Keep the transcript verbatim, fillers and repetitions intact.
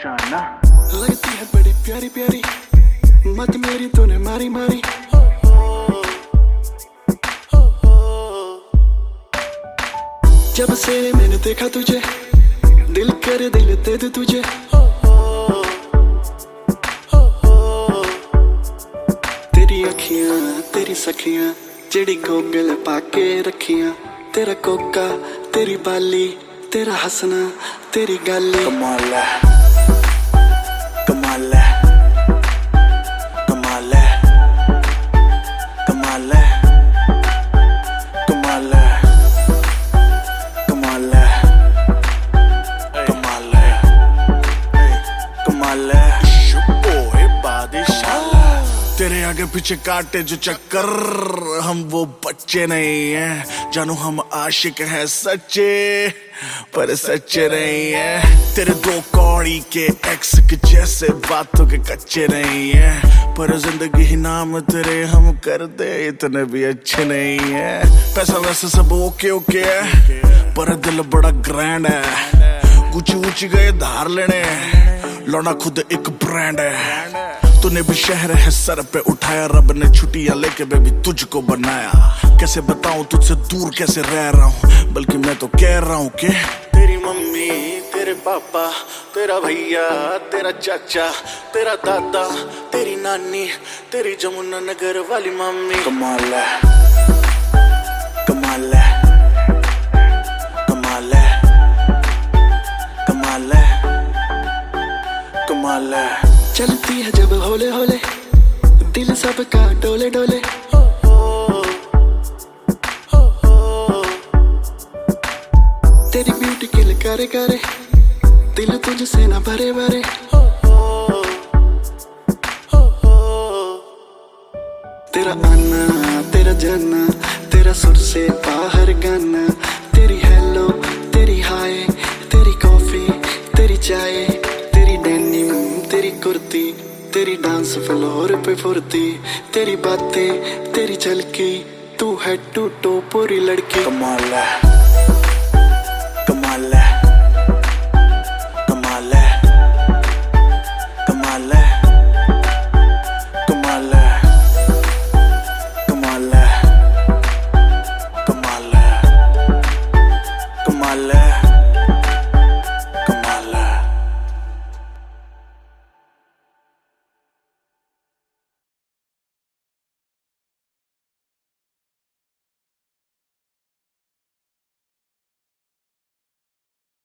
पहचाना। लगती है बड़ी प्यारी प्यारी, मत मेरी तूने मारी मारी। जब से मैंने देखा तुझे, दिल कर दिल दे दे तुझे। तेरी अखियां तेरी सखियां जेड़ी गोगल पाके रखियां। तेरा कोका तेरी बाली, तेरा हंसना तेरी गाली। कमाल है कमाल है कमाल है कमाल है कमाल है कमाल है कमाल है कमाल है। ओए बादशाह, तेरे आगे पीछे काटे जो चक्कर, हम वो बच्चे नहीं हैं जानू, हम आशिक हैं सच्चे पर सच्चे नहीं हैं। तेरे दो कौड़ी के एक्स के जैसे बातों के कच्चे नहीं हैं, पर जिंदगी ही नाम तेरे हम कर दे इतने भी अच्छे नहीं हैं। पैसा वैसे सब ओके ओके है, पर दिल बड़ा ग्रैंड है। गुची ऊंची गए धार लेने, लौना खुद एक ब्रांड है। तूने भी शहर है सर पे उठाया, रब ने छुट्टियां लेके बेबी तुझको बनाया। कैसे बताऊं तुझसे दूर कैसे रह रहा हूँ, बल्कि मैं तो कह रहा हूँ कि तेरी मम्मी तेरे पापा तेरा भैया तेरा चाचा तेरा दादा तेरी नानी तेरी जमुना नगर वाली मम्मी। कमाल है कमाल है कमाल है कमाल है कमाल है। चलती है जब होले होले, दिल सबका डोले डोले। तेरी ब्यूटी किल करे करे, दिल तुझसे ना भरे भरे। तेरा आना तेरा जाना, तेरा सुर से बाहर गाना। तेरी हेलो तेरी हाय, तेरी कॉफी तेरी चाय, तेरी डेनिम तेरी कुर्ती, तेरी डांस फ्लोर पे फुर्ती। तेरी बातें तेरी झलकी, तू है टू टो पूरी लड़की। कमाल है